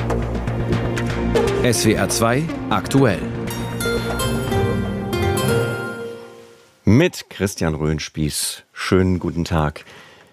SWR 2 aktuell. Mit Christian Röhnspieß. Schönen guten Tag.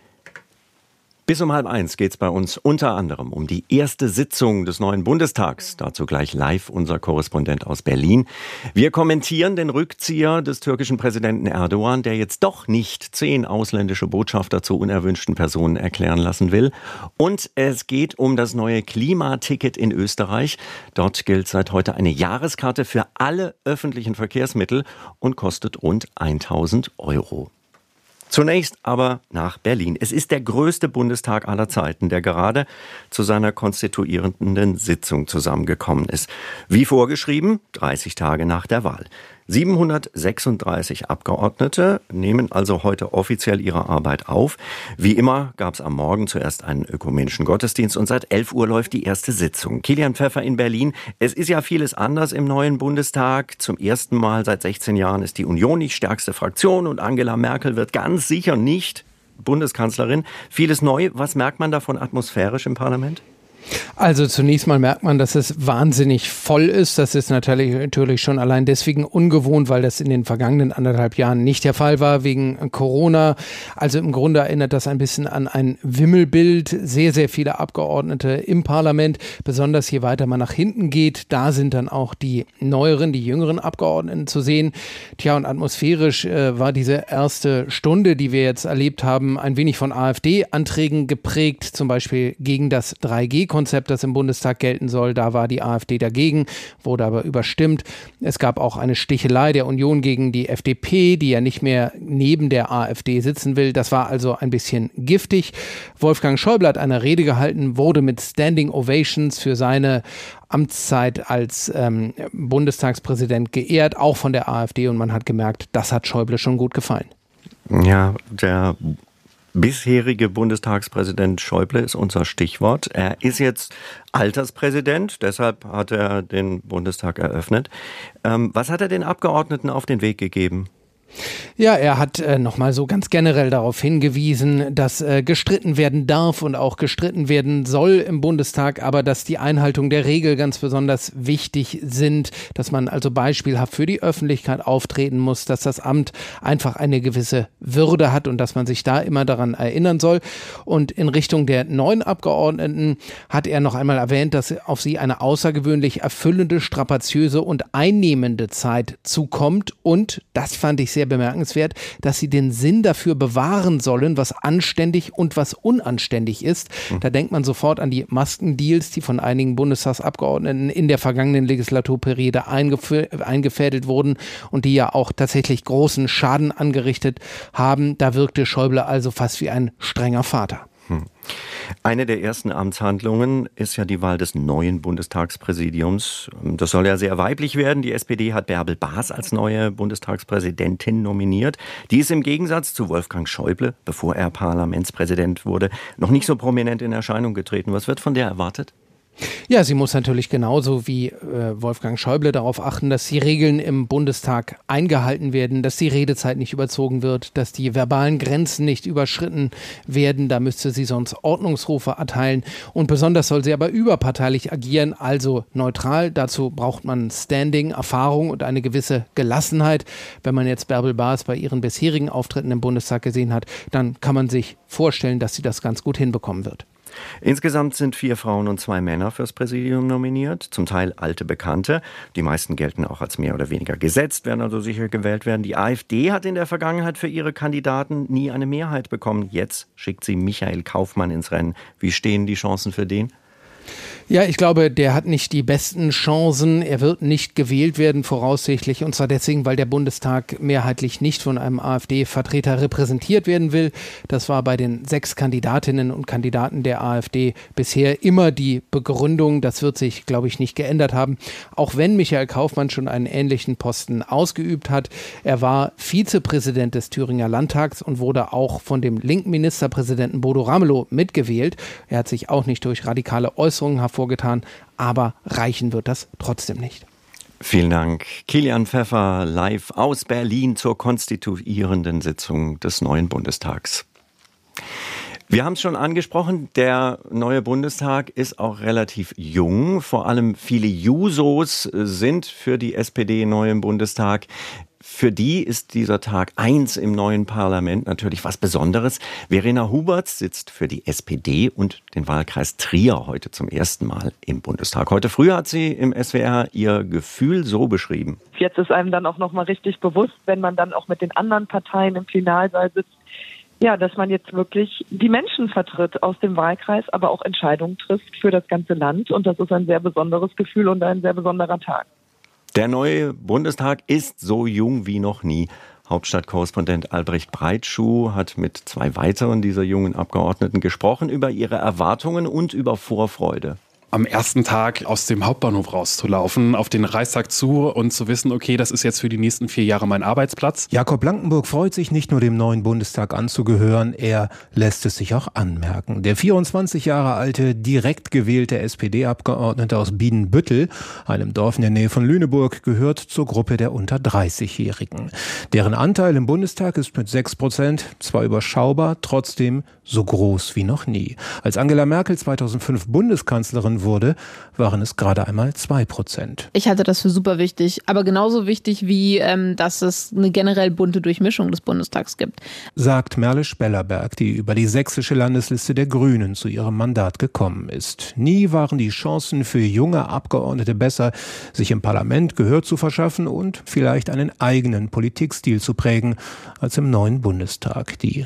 Bis um 12:30 geht es bei uns unter anderem um die erste Sitzung des neuen Bundestags. Dazu gleich live unser Korrespondent aus Berlin. Wir kommentieren den Rückzieher des türkischen Präsidenten Erdogan, der jetzt doch nicht 10 ausländische Botschafter zu unerwünschten Personen erklären lassen will. Und es geht um das neue Klimaticket in Österreich. Dort gilt seit heute eine Jahreskarte für alle öffentlichen Verkehrsmittel und kostet rund 1.000 Euro. Zunächst aber nach Berlin. Es ist der größte Bundestag aller Zeiten, der gerade zu seiner konstituierenden Sitzung zusammengekommen ist. Wie vorgeschrieben, 30 Tage nach der Wahl. 736 Abgeordnete nehmen also heute offiziell ihre Arbeit auf. Wie immer gab es am Morgen zuerst einen ökumenischen Gottesdienst und seit 11 Uhr läuft die erste Sitzung. Kilian Pfeffer in Berlin. Es ist ja vieles anders im neuen Bundestag. Zum ersten Mal seit 16 Jahren ist die Union die stärkste Fraktion und Angela Merkel wird ganz sicher nicht Bundeskanzlerin. Vieles neu. Was merkt man davon atmosphärisch im Parlament? Also zunächst mal merkt man, dass es wahnsinnig voll ist. Das ist natürlich schon allein deswegen ungewohnt, weil das in den vergangenen 1,5 Jahren nicht der Fall war, wegen Corona. Also im Grunde erinnert das ein bisschen an ein Wimmelbild. Sehr, sehr viele Abgeordnete im Parlament. Besonders je weiter man nach hinten geht, da sind dann auch die neueren, die jüngeren Abgeordneten zu sehen. Tja, und atmosphärisch war diese erste Stunde, die wir jetzt erlebt haben, ein wenig von AfD-Anträgen geprägt. Zum Beispiel gegen das 3G-Konzept, das im Bundestag gelten soll. Da war die AfD dagegen, wurde aber überstimmt. Es gab auch eine Stichelei der Union gegen die FDP, die ja nicht mehr neben der AfD sitzen will. Das war also ein bisschen giftig. Wolfgang Schäuble hat eine Rede gehalten, wurde mit Standing Ovations für seine Amtszeit als Bundestagspräsident geehrt, auch von der AfD. Und man hat gemerkt, das hat Schäuble schon gut gefallen. Ja, der bisherige Bundestagspräsident Schäuble ist unser Stichwort. Er ist jetzt Alterspräsident, deshalb hat er den Bundestag eröffnet. Was hat er den Abgeordneten auf den Weg gegeben? Ja, er hat nochmal so ganz generell darauf hingewiesen, dass gestritten werden darf und auch gestritten werden soll im Bundestag, aber dass die Einhaltung der Regel ganz besonders wichtig sind, dass man also beispielhaft für die Öffentlichkeit auftreten muss, dass das Amt einfach eine gewisse Würde hat und dass man sich da immer daran erinnern soll. Und in Richtung der neuen Abgeordneten hat er noch einmal erwähnt, dass auf sie eine außergewöhnlich erfüllende, strapaziöse und einnehmende Zeit zukommt und, das fand ich sehr bemerkenswert, dass sie den Sinn dafür bewahren sollen, was anständig und was unanständig ist. Da denkt man sofort an die Maskendeals, die von einigen Bundestagsabgeordneten in der vergangenen Legislaturperiode eingefädelt wurden und die ja auch tatsächlich großen Schaden angerichtet haben. Da wirkte Schäuble also fast wie ein strenger Vater. Eine der ersten Amtshandlungen ist ja die Wahl des neuen Bundestagspräsidiums. Das soll ja sehr weiblich werden. Die SPD hat Bärbel Baas als neue Bundestagspräsidentin nominiert. Die ist im Gegensatz zu Wolfgang Schäuble, bevor er Parlamentspräsident wurde, noch nicht so prominent in Erscheinung getreten. Was wird von der erwartet? Ja, sie muss natürlich genauso wie Wolfgang Schäuble darauf achten, dass die Regeln im Bundestag eingehalten werden, dass die Redezeit nicht überzogen wird, dass die verbalen Grenzen nicht überschritten werden. Da müsste sie sonst Ordnungsrufe erteilen. Und besonders soll sie aber überparteilich agieren, also neutral. Dazu braucht man Standing, Erfahrung und eine gewisse Gelassenheit. Wenn man jetzt Bärbel Baas bei ihren bisherigen Auftritten im Bundestag gesehen hat, dann kann man sich vorstellen, dass sie das ganz gut hinbekommen wird. Insgesamt sind 4 Frauen und 2 Männer fürs Präsidium nominiert, zum Teil alte Bekannte. Die meisten gelten auch als mehr oder weniger gesetzt, werden also sicher gewählt werden. Die AfD hat in der Vergangenheit für ihre Kandidaten nie eine Mehrheit bekommen. Jetzt schickt sie Michael Kaufmann ins Rennen. Wie stehen die Chancen für den? Ja, ich glaube, der hat nicht die besten Chancen. Er wird nicht gewählt werden, voraussichtlich. Und zwar deswegen, weil der Bundestag mehrheitlich nicht von einem AfD-Vertreter repräsentiert werden will. Das war bei den 6 Kandidatinnen und Kandidaten der AfD bisher immer die Begründung. Das wird sich, glaube ich, nicht geändert haben. Auch wenn Michael Kaufmann schon einen ähnlichen Posten ausgeübt hat. Er war Vizepräsident des Thüringer Landtags und wurde auch von dem linken Ministerpräsidenten Bodo Ramelow mitgewählt. Er hat sich auch nicht durch radikale Äußerungen hervorgetan, aber reichen wird das trotzdem nicht. Vielen Dank. Kilian Pfeffer live aus Berlin zur konstituierenden Sitzung des neuen Bundestags. Wir haben es schon angesprochen, der neue Bundestag ist auch relativ jung. Vor allem viele Jusos sind für die SPD neu im Bundestag. Für die ist dieser Tag 1 im neuen Parlament natürlich was Besonderes. Verena Huberts sitzt für die SPD und den Wahlkreis Trier heute zum ersten Mal im Bundestag. Heute früh hat sie im SWR ihr Gefühl so beschrieben. Jetzt ist einem dann auch nochmal richtig bewusst, wenn man dann auch mit den anderen Parteien im Plenarsaal sitzt, ja, dass man jetzt wirklich die Menschen vertritt aus dem Wahlkreis, aber auch Entscheidungen trifft für das ganze Land. Und das ist ein sehr besonderes Gefühl und ein sehr besonderer Tag. Der neue Bundestag ist so jung wie noch nie. Hauptstadtkorrespondent Albrecht Breitschuh hat mit 2 weiteren dieser jungen Abgeordneten gesprochen über ihre Erwartungen und über Vorfreude. Am ersten Tag aus dem Hauptbahnhof rauszulaufen, auf den Reichstag zu und zu wissen, okay, das ist jetzt für die nächsten 4 Jahre mein Arbeitsplatz. Jakob Blankenburg freut sich nicht nur, dem neuen Bundestag anzugehören, er lässt es sich auch anmerken. Der 24 Jahre alte, direkt gewählte SPD-Abgeordnete aus Biedenbüttel, einem Dorf in der Nähe von Lüneburg, gehört zur Gruppe der unter 30-Jährigen. Deren Anteil im Bundestag ist mit 6% zwar überschaubar, trotzdem so groß wie noch nie. Als Angela Merkel 2005 Bundeskanzlerin wurde, waren es gerade einmal 2%. Ich halte das für super wichtig, aber genauso wichtig wie, dass es eine generell bunte Durchmischung des Bundestags gibt. Sagt Merle Spellerberg, die über die sächsische Landesliste der Grünen zu ihrem Mandat gekommen ist. Nie waren die Chancen für junge Abgeordnete besser, sich im Parlament Gehör zu verschaffen und vielleicht einen eigenen Politikstil zu prägen, als im neuen Bundestag. Die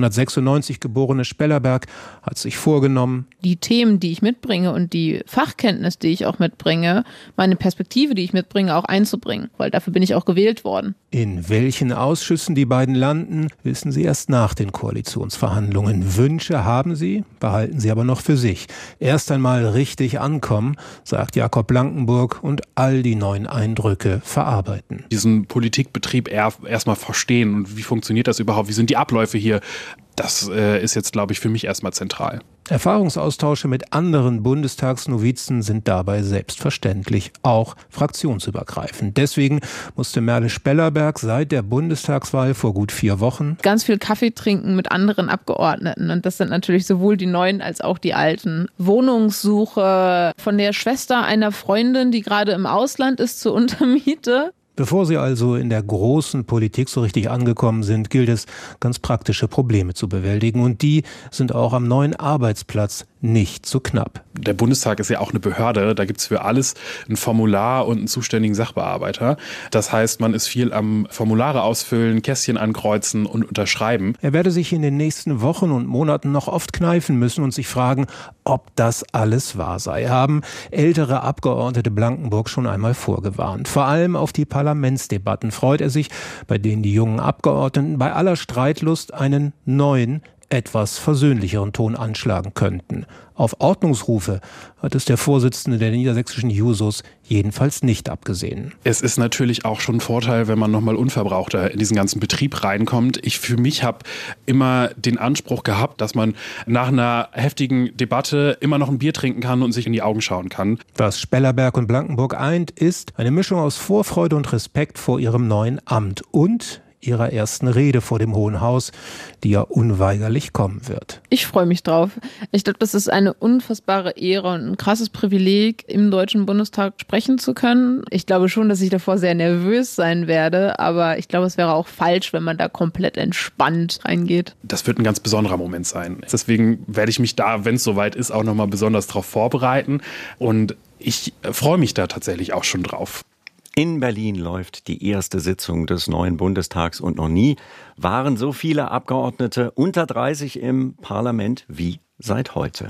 1996 geborene Spellerberg hat sich vorgenommen, die Themen, die ich mitbringe und die Fachkenntnis, die ich auch mitbringe, meine Perspektive, die ich mitbringe, auch einzubringen, weil dafür bin ich auch gewählt worden. In welchen Ausschüssen die beiden landen, wissen sie erst nach den Koalitionsverhandlungen. Wünsche haben sie, behalten sie aber noch für sich. Erst einmal richtig ankommen, sagt Jakob Blankenburg, und all die neuen Eindrücke verarbeiten. Diesen Politikbetrieb erstmal verstehen und wie funktioniert das überhaupt, wie sind die Abläufe hier, das ist jetzt, glaube ich, für mich erstmal zentral. Erfahrungsaustausche mit anderen Bundestagsnovizen sind dabei selbstverständlich auch fraktionsübergreifend. Deswegen musste Merle Spellerberg seit der Bundestagswahl vor gut 4 Wochen ganz viel Kaffee trinken mit anderen Abgeordneten. Und das sind natürlich sowohl die Neuen als auch die Alten. Wohnungssuche von der Schwester einer Freundin, die gerade im Ausland ist, zur Untermiete. Bevor sie also in der großen Politik so richtig angekommen sind, gilt es, ganz praktische Probleme zu bewältigen. Und die sind auch am neuen Arbeitsplatz nicht so knapp. Der Bundestag ist ja auch eine Behörde, da gibt es für alles ein Formular und einen zuständigen Sachbearbeiter. Das heißt, man ist viel am Formulare ausfüllen, Kästchen ankreuzen und unterschreiben. Er werde sich in den nächsten Wochen und Monaten noch oft kneifen müssen und sich fragen, ob das alles wahr sei. Haben ältere Abgeordnete Blankenburg schon einmal vorgewarnt. Vor allem auf die Parlamentsdebatten freut er sich, bei denen die jungen Abgeordneten bei aller Streitlust einen neuen, etwas versöhnlicheren Ton anschlagen könnten. Auf Ordnungsrufe hat es der Vorsitzende der niedersächsischen Jusos jedenfalls nicht abgesehen. Es ist natürlich auch schon ein Vorteil, wenn man nochmal unverbrauchter in diesen ganzen Betrieb reinkommt. Ich für mich habe immer den Anspruch gehabt, dass man nach einer heftigen Debatte immer noch ein Bier trinken kann und sich in die Augen schauen kann. Was Spellerberg und Blankenburg eint, ist eine Mischung aus Vorfreude und Respekt vor ihrem neuen Amt und ihrer ersten Rede vor dem Hohen Haus, die ja unweigerlich kommen wird. Ich freue mich drauf. Ich glaube, das ist eine unfassbare Ehre und ein krasses Privileg, im Deutschen Bundestag sprechen zu können. Ich glaube schon, dass ich davor sehr nervös sein werde, aber ich glaube, es wäre auch falsch, wenn man da komplett entspannt reingeht. Das wird ein ganz besonderer Moment sein. Deswegen werde ich mich da, wenn es soweit ist, auch nochmal besonders drauf vorbereiten und ich freue mich da tatsächlich auch schon drauf. In Berlin läuft die erste Sitzung des neuen Bundestags und noch nie waren so viele Abgeordnete unter 30 im Parlament wie seit heute.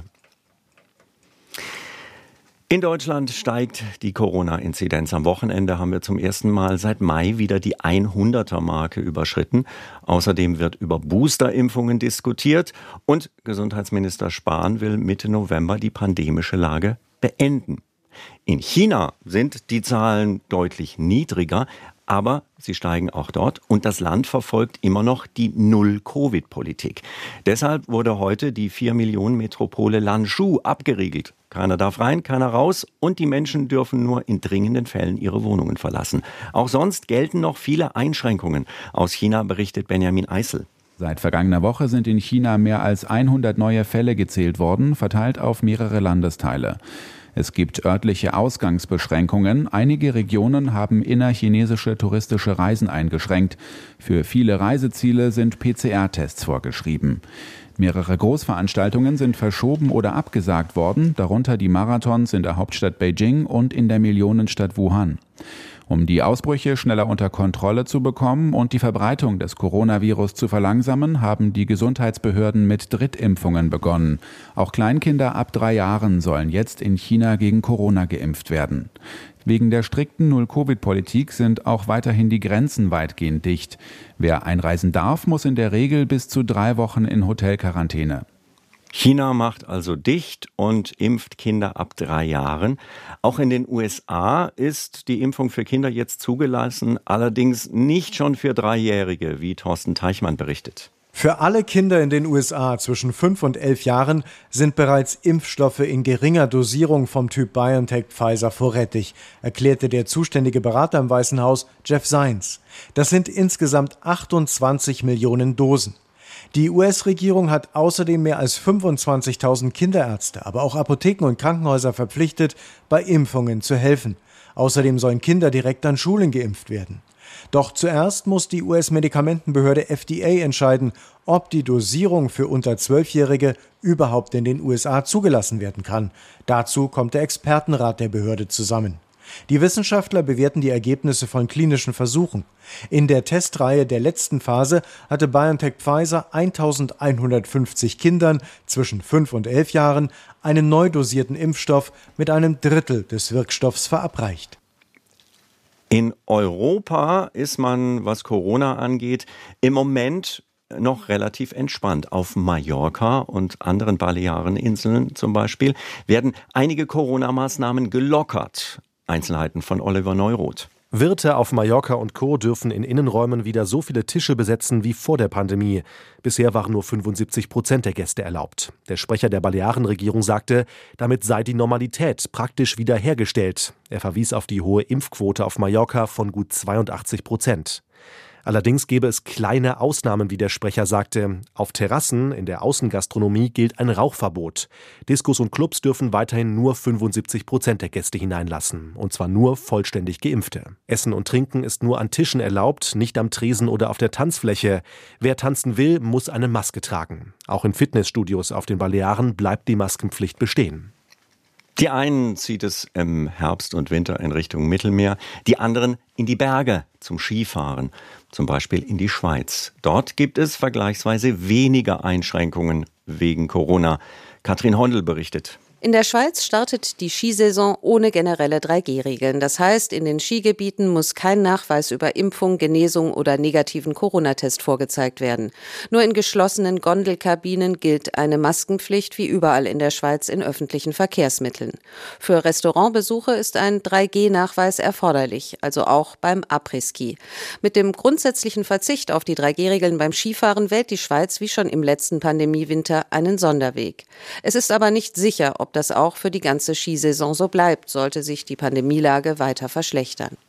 In Deutschland steigt die Corona-Inzidenz. Am Wochenende haben wir zum ersten Mal seit Mai wieder die 100er-Marke überschritten. Außerdem wird über Boosterimpfungen diskutiert und Gesundheitsminister Spahn will Mitte November die pandemische Lage beenden. In China sind die Zahlen deutlich niedriger, aber sie steigen auch dort und das Land verfolgt immer noch die Null-Covid-Politik. Deshalb wurde heute die 4-Millionen-Metropole Lanzhou abgeriegelt. Keiner darf rein, keiner raus und die Menschen dürfen nur in dringenden Fällen ihre Wohnungen verlassen. Auch sonst gelten noch viele Einschränkungen. Aus China berichtet Benjamin Eisel. Seit vergangener Woche sind in China mehr als 100 neue Fälle gezählt worden, verteilt auf mehrere Landesteile. Es gibt örtliche Ausgangsbeschränkungen. Einige Regionen haben innerchinesische touristische Reisen eingeschränkt. Für viele Reiseziele sind PCR-Tests vorgeschrieben. Mehrere Großveranstaltungen sind verschoben oder abgesagt worden, darunter die Marathons in der Hauptstadt Beijing und in der Millionenstadt Wuhan. Um die Ausbrüche schneller unter Kontrolle zu bekommen und die Verbreitung des Coronavirus zu verlangsamen, haben die Gesundheitsbehörden mit Drittimpfungen begonnen. Auch Kleinkinder ab 3 Jahren sollen jetzt in China gegen Corona geimpft werden. Wegen der strikten Null-Covid-Politik sind auch weiterhin die Grenzen weitgehend dicht. Wer einreisen darf, muss in der Regel bis zu 3 Wochen in Hotelquarantäne. China macht also dicht und impft Kinder ab 3 Jahren. Auch in den USA ist die Impfung für Kinder jetzt zugelassen, allerdings nicht schon für 3-Jährige, wie Thorsten Teichmann berichtet. Für alle Kinder in den USA zwischen 5 und 11 Jahren sind bereits Impfstoffe in geringer Dosierung vom Typ BioNTech-Pfizer vorrätig, erklärte der zuständige Berater im Weißen Haus, Jeff Zients. Das sind insgesamt 28 Millionen Dosen. Die US-Regierung hat außerdem mehr als 25.000 Kinderärzte, aber auch Apotheken und Krankenhäuser verpflichtet, bei Impfungen zu helfen. Außerdem sollen Kinder direkt an Schulen geimpft werden. Doch zuerst muss die US-Medikamentenbehörde FDA entscheiden, ob die Dosierung für unter 12-Jährige überhaupt in den USA zugelassen werden kann. Dazu kommt der Expertenrat der Behörde zusammen. Die Wissenschaftler bewerten die Ergebnisse von klinischen Versuchen. In der Testreihe der letzten Phase hatte BioNTech-Pfizer 1.150 Kindern zwischen 5 und 11 Jahren einen neu dosierten Impfstoff mit einem Drittel des Wirkstoffs verabreicht. In Europa ist man, was Corona angeht, im Moment noch relativ entspannt. Auf Mallorca und anderen Baleareninseln zum Beispiel werden einige Corona-Maßnahmen gelockert. Einzelheiten von Oliver Neuroth. Wirte auf Mallorca und Co. dürfen in Innenräumen wieder so viele Tische besetzen wie vor der Pandemie. Bisher waren nur 75% der Gäste erlaubt. Der Sprecher der Balearenregierung sagte, damit sei die Normalität praktisch wiederhergestellt. Er verwies auf die hohe Impfquote auf Mallorca von gut 82%. Allerdings gäbe es kleine Ausnahmen, wie der Sprecher sagte. Auf Terrassen in der Außengastronomie gilt ein Rauchverbot. Diskos und Clubs dürfen weiterhin nur 75% der Gäste hineinlassen. Und zwar nur vollständig Geimpfte. Essen und Trinken ist nur an Tischen erlaubt, nicht am Tresen oder auf der Tanzfläche. Wer tanzen will, muss eine Maske tragen. Auch in Fitnessstudios auf den Balearen bleibt die Maskenpflicht bestehen. Die einen zieht es im Herbst und Winter in Richtung Mittelmeer, die anderen in die Berge zum Skifahren, zum Beispiel in die Schweiz. Dort gibt es vergleichsweise weniger Einschränkungen wegen Corona. Katrin Hondel berichtet. In der Schweiz startet die Skisaison ohne generelle 3G-Regeln. Das heißt, in den Skigebieten muss kein Nachweis über Impfung, Genesung oder negativen Corona-Test vorgezeigt werden. Nur in geschlossenen Gondelkabinen gilt eine Maskenpflicht wie überall in der Schweiz in öffentlichen Verkehrsmitteln. Für Restaurantbesuche ist ein 3G-Nachweis erforderlich, also auch beim Après-Ski. Mit dem grundsätzlichen Verzicht auf die 3G-Regeln beim Skifahren wählt die Schweiz wie schon im letzten Pandemiewinter einen Sonderweg. Es ist aber nicht sicher, ob das auch für die ganze Skisaison so bleibt, sollte sich die Pandemielage weiter verschlechtern.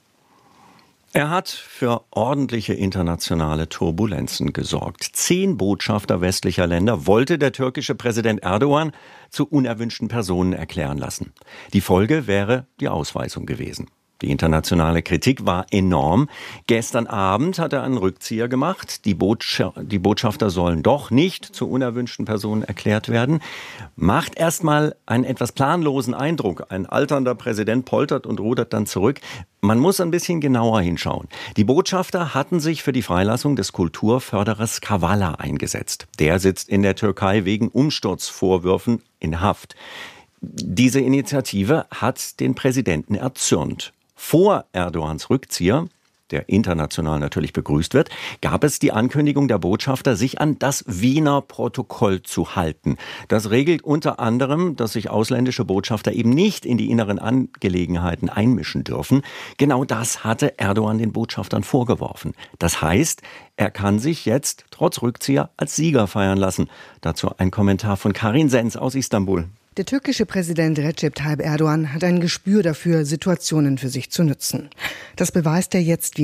Er hat für ordentliche internationale Turbulenzen gesorgt. 10 Botschafter westlicher Länder wollte der türkische Präsident Erdogan zu unerwünschten Personen erklären lassen. Die Folge wäre die Ausweisung gewesen. Die internationale Kritik war enorm. Gestern Abend hat er einen Rückzieher gemacht. Die Botschafter sollen doch nicht zu unerwünschten Personen erklärt werden. Macht erstmal einen etwas planlosen Eindruck. Ein alternder Präsident poltert und rudert dann zurück. Man muss ein bisschen genauer hinschauen. Die Botschafter hatten sich für die Freilassung des Kulturförderers Kavala eingesetzt. Der sitzt in der Türkei wegen Umsturzvorwürfen in Haft. Diese Initiative hat den Präsidenten erzürnt. Vor Erdogans Rückzieher, der international natürlich begrüßt wird, gab es die Ankündigung der Botschafter, sich an das Wiener Protokoll zu halten. Das regelt unter anderem, dass sich ausländische Botschafter eben nicht in die inneren Angelegenheiten einmischen dürfen. Genau das hatte Erdogan den Botschaftern vorgeworfen. Das heißt, er kann sich jetzt trotz Rückzieher als Sieger feiern lassen. Dazu ein Kommentar von Karin Sens aus Istanbul. Der türkische Präsident Recep Tayyip Erdogan hat ein Gespür dafür, Situationen für sich zu nutzen. Das beweist er jetzt wieder.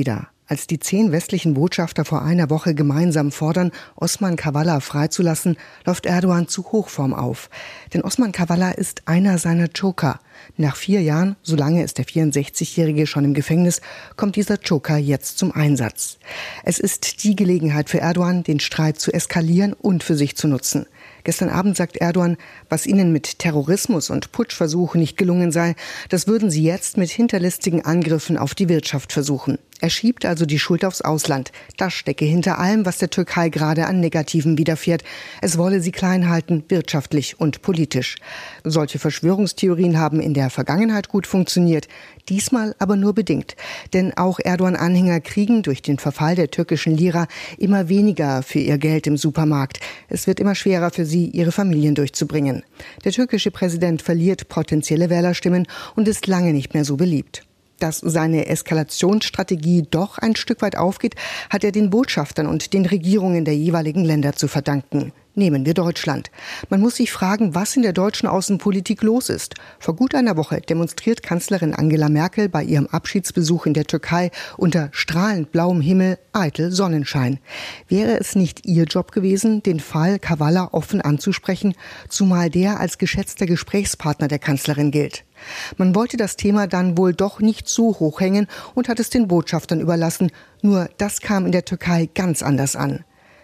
Als die 10 westlichen Botschafter vor einer Woche gemeinsam fordern, Osman Kavala freizulassen, läuft Erdogan zu Hochform auf. Denn Osman Kavala ist einer seiner Joker. Nach 4 Jahren, so lange ist der 64-Jährige schon im Gefängnis, kommt dieser Joker jetzt zum Einsatz. Es ist die Gelegenheit für Erdogan, den Streit zu eskalieren und für sich zu nutzen. Gestern Abend sagt Erdogan, was ihnen mit Terrorismus und Putschversuchen nicht gelungen sei, das würden sie jetzt mit hinterlistigen Angriffen auf die Wirtschaft versuchen. Er schiebt also die Schuld aufs Ausland. Das stecke hinter allem, was der Türkei gerade an Negativen widerfährt. Es wolle sie klein halten, wirtschaftlich und politisch. Solche Verschwörungstheorien haben in der Vergangenheit gut funktioniert, diesmal aber nur bedingt. Denn auch Erdogan-Anhänger kriegen durch den Verfall der türkischen Lira immer weniger für ihr Geld im Supermarkt. Es wird immer schwerer für sie, ihre Familien durchzubringen. Der türkische Präsident verliert potenzielle Wählerstimmen und ist lange nicht mehr so beliebt. Dass seine Eskalationsstrategie doch ein Stück weit aufgeht, hat er den Botschaftern und den Regierungen der jeweiligen Länder zu verdanken. Nehmen wir Deutschland. Man muss sich fragen, was in der deutschen Außenpolitik los ist. Vor gut einer Woche demonstriert Kanzlerin Angela Merkel bei ihrem Abschiedsbesuch in der Türkei unter strahlend blauem Himmel, eitel Sonnenschein. Wäre es nicht ihr Job gewesen, den Fall Kavala offen anzusprechen, zumal der als geschätzter Gesprächspartner der Kanzlerin gilt? Man wollte das Thema dann wohl doch nicht so hochhängen und hat es den Botschaftern überlassen. Nur das kam in der Türkei ganz anders an.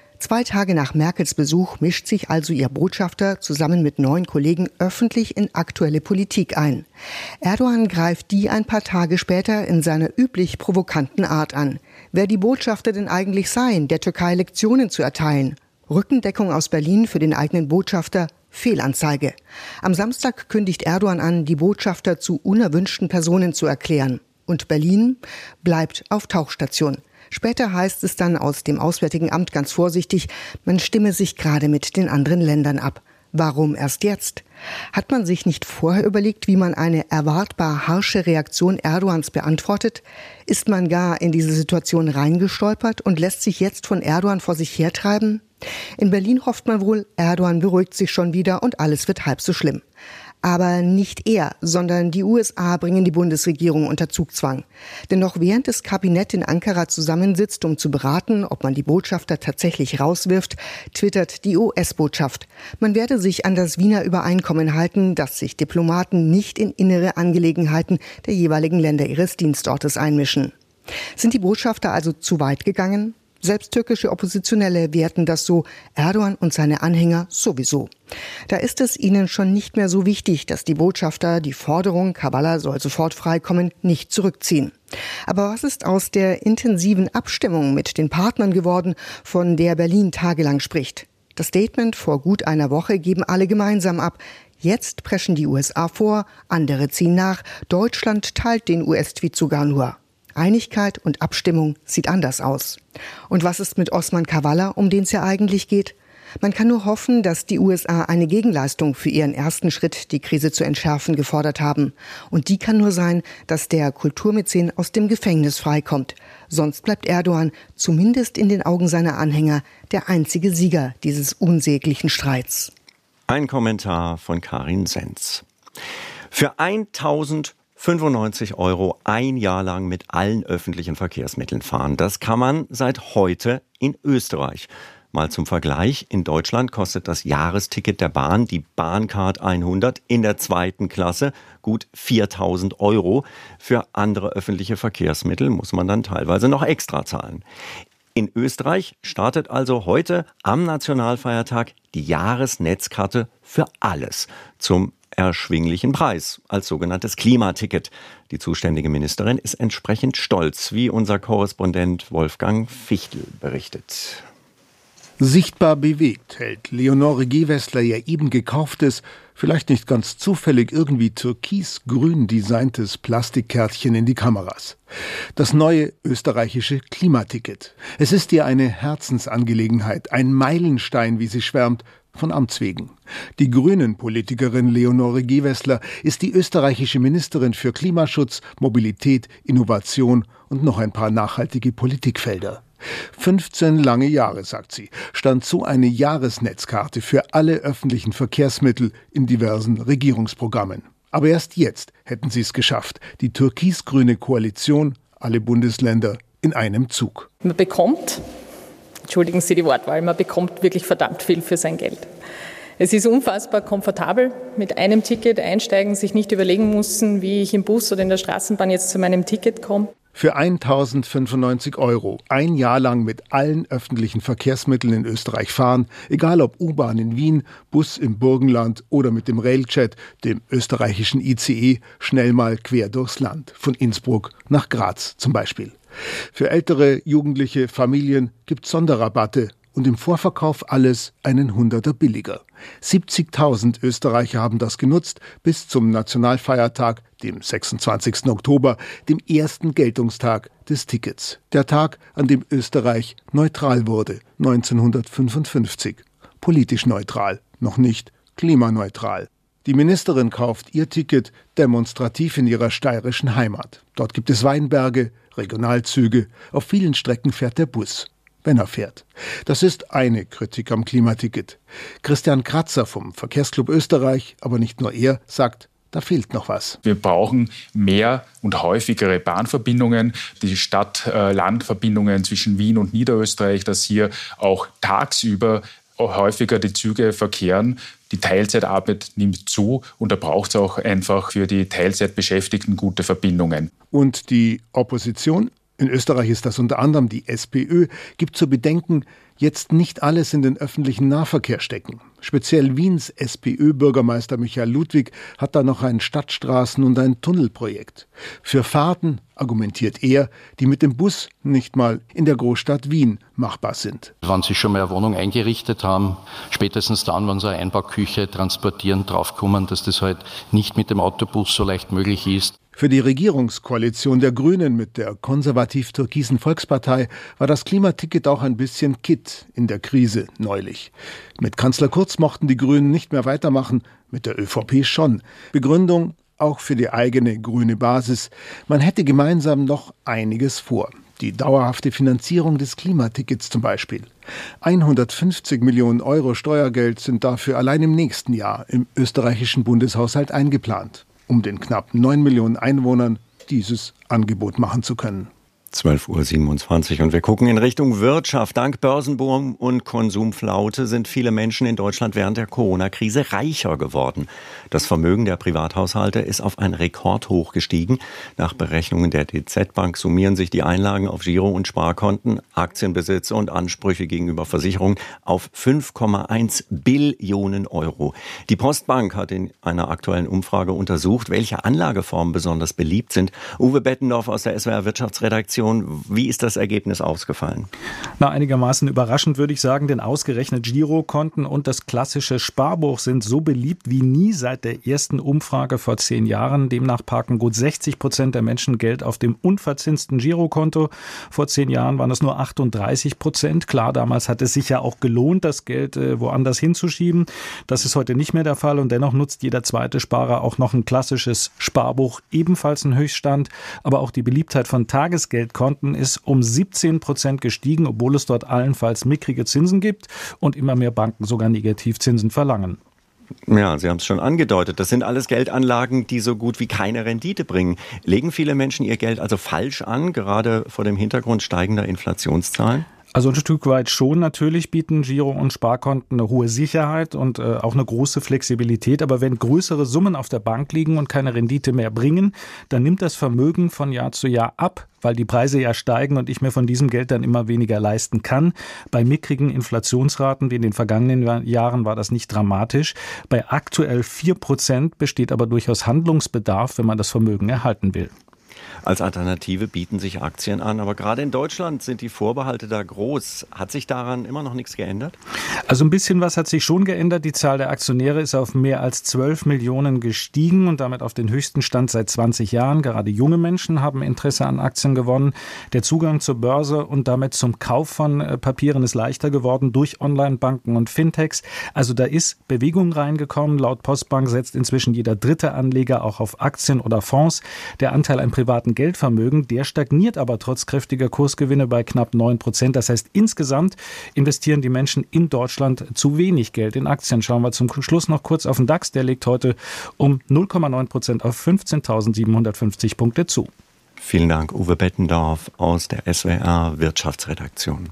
2 Tage nach Merkels Besuch mischt sich also ihr Botschafter zusammen mit 9 Kollegen öffentlich in aktuelle Politik ein. Erdogan greift die ein paar Tage später in seiner üblich provokanten Art an. Wer die Botschafter denn eigentlich seien, der Türkei Lektionen zu erteilen? Rückendeckung aus Berlin für den eigenen Botschafter? Fehlanzeige. Am Samstag kündigt Erdogan an, die Botschafter zu unerwünschten Personen zu erklären. Und Berlin bleibt auf Tauchstation. Später heißt es dann aus dem Auswärtigen Amt ganz vorsichtig, man stimme sich gerade mit den anderen Ländern ab. Warum erst jetzt? Hat man sich nicht vorher überlegt, wie man eine erwartbar harsche Reaktion Erdogans beantwortet? Ist man gar in diese Situation reingestolpert und lässt sich jetzt von Erdogan vor sich hertreiben? In Berlin hofft man wohl, Erdogan beruhigt sich schon wieder und alles wird halb so schlimm. Aber nicht er, sondern die USA bringen die Bundesregierung unter Zugzwang. Denn noch während das Kabinett in Ankara zusammensitzt, um zu beraten, ob man die Botschafter tatsächlich rauswirft, twittert die US-Botschaft. Man werde sich an das Wiener Übereinkommen halten, dass sich Diplomaten nicht in innere Angelegenheiten der jeweiligen Länder ihres Dienstortes einmischen. Sind die Botschafter also zu weit gegangen? Selbst türkische Oppositionelle werten das so, Erdogan und seine Anhänger sowieso. Da ist es ihnen schon nicht mehr so wichtig, dass die Botschafter die Forderung, Kavala soll sofort freikommen, nicht zurückziehen. Aber was ist aus der intensiven Abstimmung mit den Partnern geworden, von der Berlin tagelang spricht? Das Statement vor gut einer Woche geben alle gemeinsam ab. Jetzt preschen die USA vor, andere ziehen nach. Deutschland teilt den US-Tweet sogar nur. Einigkeit und Abstimmung sieht anders aus. Und was ist mit Osman Kavala, um den es ja eigentlich geht? Man kann nur hoffen, dass die USA eine Gegenleistung für ihren ersten Schritt, die Krise zu entschärfen, gefordert haben. Und die kann nur sein, dass der Kulturmäzen aus dem Gefängnis freikommt. Sonst bleibt Erdogan, zumindest in den Augen seiner Anhänger, der einzige Sieger dieses unsäglichen Streits. Ein Kommentar von Karin Senz. Für 1.095 € ein Jahr lang mit allen öffentlichen Verkehrsmitteln fahren. Das kann man seit heute in Österreich. Mal zum Vergleich, in Deutschland kostet das Jahresticket der Bahn, die Bahncard 100, in der 2. Klasse gut 4.000 €. Für andere öffentliche Verkehrsmittel muss man dann teilweise noch extra zahlen. In Österreich startet also heute am Nationalfeiertag die Jahresnetzkarte für alles zum erschwinglichen Preis als sogenanntes Klimaticket. Die zuständige Ministerin ist entsprechend stolz, wie unser Korrespondent Wolfgang Fichtel berichtet. Sichtbar bewegt hält Leonore Gewessler ihr eben gekauftes, vielleicht nicht ganz zufällig irgendwie türkisgrün designtes Plastikkärtchen in die Kameras. Das neue österreichische Klimaticket. Es ist ihr eine Herzensangelegenheit, ein Meilenstein, wie sie schwärmt, von Amts wegen. Die Grünen-Politikerin Leonore Gewessler ist die österreichische Ministerin für Klimaschutz, Mobilität, Innovation und noch ein paar nachhaltige Politikfelder. 15 lange Jahre, sagt sie, stand so eine Jahresnetzkarte für alle öffentlichen Verkehrsmittel in diversen Regierungsprogrammen. Aber erst jetzt hätten sie es geschafft, die türkis-grüne Koalition, alle Bundesländer, in einem Zug. Man bekommt, entschuldigen Sie die Wortwahl, man bekommt wirklich verdammt viel für sein Geld. Es ist unfassbar komfortabel, mit einem Ticket einsteigen, sich nicht überlegen müssen, wie ich im Bus oder in der Straßenbahn jetzt zu meinem Ticket komme. Für 1.095 € ein Jahr lang mit allen öffentlichen Verkehrsmitteln in Österreich fahren, egal ob U-Bahn in Wien, Bus im Burgenland oder mit dem Railjet, dem österreichischen ICE, schnell mal quer durchs Land, von Innsbruck nach Graz zum Beispiel. Für ältere, Jugendliche, Familien gibt es Sonderrabatte und im Vorverkauf alles einen Hunderter billiger. 70.000 Österreicher haben das genutzt bis zum Nationalfeiertag, dem 26. Oktober, dem ersten Geltungstag des Tickets. Der Tag, an dem Österreich neutral wurde, 1955. Politisch neutral, noch nicht klimaneutral. Die Ministerin kauft ihr Ticket demonstrativ in ihrer steirischen Heimat. Dort gibt es Weinberge, Regionalzüge, auf vielen Strecken fährt der Bus. Wenn er fährt. Das ist eine Kritik am Klimaticket. Christian Kratzer vom Verkehrsclub Österreich, aber nicht nur er, sagt, da fehlt noch was. Wir brauchen mehr und häufigere Bahnverbindungen, die Stadt-Land-Verbindungen zwischen Wien und Niederösterreich, dass hier auch tagsüber häufiger die Züge verkehren. Die Teilzeitarbeit nimmt zu und da braucht es auch einfach für die Teilzeitbeschäftigten gute Verbindungen. Und die Opposition? In Österreich ist das unter anderem die SPÖ, gibt zu bedenken, jetzt nicht alles in den öffentlichen Nahverkehr stecken. Speziell Wiens SPÖ-Bürgermeister Michael Ludwig hat da noch ein Stadtstraßen- und ein Tunnelprojekt. Für Fahrten, argumentiert er, die mit dem Bus nicht mal in der Großstadt Wien machbar sind. Wenn Sie schon mal eine Wohnung eingerichtet haben, spätestens dann, wenn Sie eine Einbauküche transportieren, draufkommen, dass das halt nicht mit dem Autobus so leicht möglich ist. Für die Regierungskoalition der Grünen mit der konservativ-türkisen Volkspartei war das Klimaticket auch ein bisschen Kitt in der Krise neulich. Mit Kanzler Kurz mochten die Grünen nicht mehr weitermachen, mit der ÖVP schon. Begründung auch für die eigene grüne Basis. Man hätte gemeinsam noch einiges vor. Die dauerhafte Finanzierung des Klimatickets zum Beispiel. 150 Millionen € Steuergeld sind dafür allein im nächsten Jahr im österreichischen Bundeshaushalt eingeplant, um den knapp 9 Millionen Einwohnern dieses Angebot machen zu können. 12.27 Uhr und wir gucken in Richtung Wirtschaft. Dank Börsenboom und Konsumflaute sind viele Menschen in Deutschland während der Corona-Krise reicher geworden. Das Vermögen der Privathaushalte ist auf ein Rekordhoch gestiegen. Nach Berechnungen der DZ Bank summieren sich die Einlagen auf Giro- und Sparkonten, Aktienbesitz und Ansprüche gegenüber Versicherungen auf 5,1 Billionen €. Die Postbank hat in einer aktuellen Umfrage untersucht, welche Anlageformen besonders beliebt sind. Uwe Bettendorf aus der SWR Wirtschaftsredaktion. Wie ist das Ergebnis ausgefallen? Einigermaßen überraschend würde ich sagen, denn ausgerechnet Girokonten und das klassische Sparbuch sind so beliebt wie nie seit der ersten Umfrage vor 10 Jahren. Demnach parken gut 60% der Menschen Geld auf dem unverzinsten Girokonto. Vor 10 Jahren waren es nur 38%. Klar, damals hat es sich ja auch gelohnt, das Geld woanders hinzuschieben. Das ist heute nicht mehr der Fall und dennoch nutzt jeder zweite Sparer auch noch ein klassisches Sparbuch, ebenfalls ein Höchststand. Aber auch die Beliebtheit von Tagesgeldkonten ist um 17% gestiegen, obwohl es dort allenfalls mickrige Zinsen gibt und immer mehr Banken sogar Negativzinsen verlangen. Ja, Sie haben es schon angedeutet. Das sind alles Geldanlagen, die so gut wie keine Rendite bringen. Legen viele Menschen ihr Geld also falsch an, gerade vor dem Hintergrund steigender Inflationszahlen? Also ein Stück weit schon. Natürlich bieten Giro- und Sparkonten eine hohe Sicherheit und auch eine große Flexibilität. Aber wenn größere Summen auf der Bank liegen und keine Rendite mehr bringen, dann nimmt das Vermögen von Jahr zu Jahr ab, weil die Preise ja steigen und ich mir von diesem Geld dann immer weniger leisten kann. Bei mickrigen Inflationsraten wie in den vergangenen Jahren war das nicht dramatisch. Bei aktuell 4% besteht aber durchaus Handlungsbedarf, wenn man das Vermögen erhalten will. Als Alternative bieten sich Aktien an, aber gerade in Deutschland sind die Vorbehalte da groß. Hat sich daran immer noch nichts geändert? Also ein bisschen was hat sich schon geändert. Die Zahl der Aktionäre ist auf mehr als 12 Millionen gestiegen und damit auf den höchsten Stand seit 20 Jahren. Gerade junge Menschen haben Interesse an Aktien gewonnen. Der Zugang zur Börse und damit zum Kauf von Papieren ist leichter geworden durch Online-Banken und Fintechs. Also da ist Bewegung reingekommen. Laut Postbank setzt inzwischen jeder dritte Anleger auch auf Aktien oder Fonds. Der Anteil an privaten Geldvermögen, der stagniert aber trotz kräftiger Kursgewinne bei knapp 9%. Das heißt, insgesamt investieren die Menschen in Deutschland zu wenig Geld in Aktien. Schauen wir zum Schluss noch kurz auf den DAX. Der legt heute um 0,9% auf 15.750 Punkte zu. Vielen Dank, Uwe Bettendorf aus der SWR Wirtschaftsredaktion.